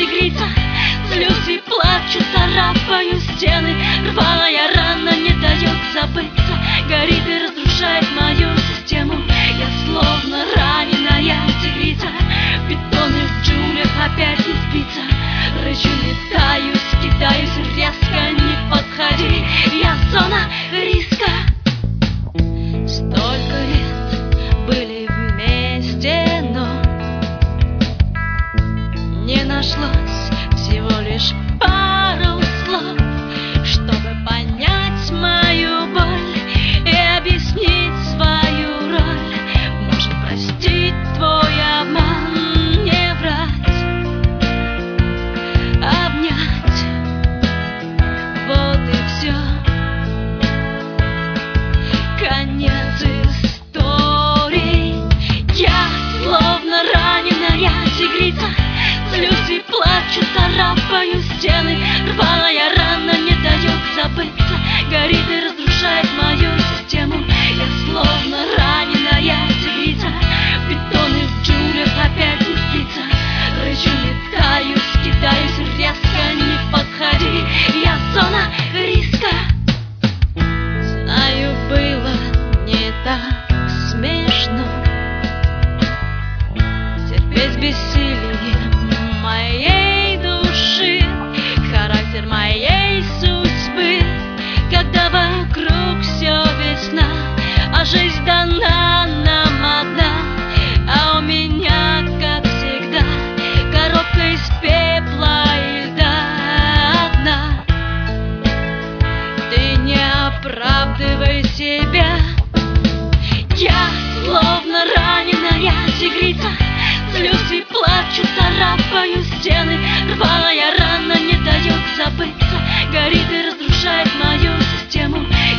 тигрица. Злюсь и плачу, царапаю стены. Рваная рана не дает забыться, горит и разрушает мою систему. Я словно раненая тигрица, в бетонных джунглях опять не спится. Рычу, метаюсь, кидаюсь резко, не подходи, я зона риска. Столько лет были вместе, но не нашлось всего лишь пару слов, чтобы понять мою боль и объяснить свою роль. Может простить твой обман, не врать, обнять, вот и все. Конец истории. Я словно раненая тигрица, злюсь и плачу, царапаю стены. Рваная рана не дает забыться, горит и разрушает мою систему. Я словно раненая тигрица, в бетонных джунглях опять не спится. Рычу, метаюсь, кидаюсь резко, не подходи, я зона риска. Знаю, было не так смешно терпеть бессилие моей души, характер моей судьбы, когда вокруг все весна, а жизнь дана нам одна. А у меня, как всегда, коробка из пепла и льда одна. Ты не оправдывай себя. Я словно раненая тигрица, злюсь и плачу, царапаю стены. Рваная рана не дает забыться, горит и разрушает мою систему.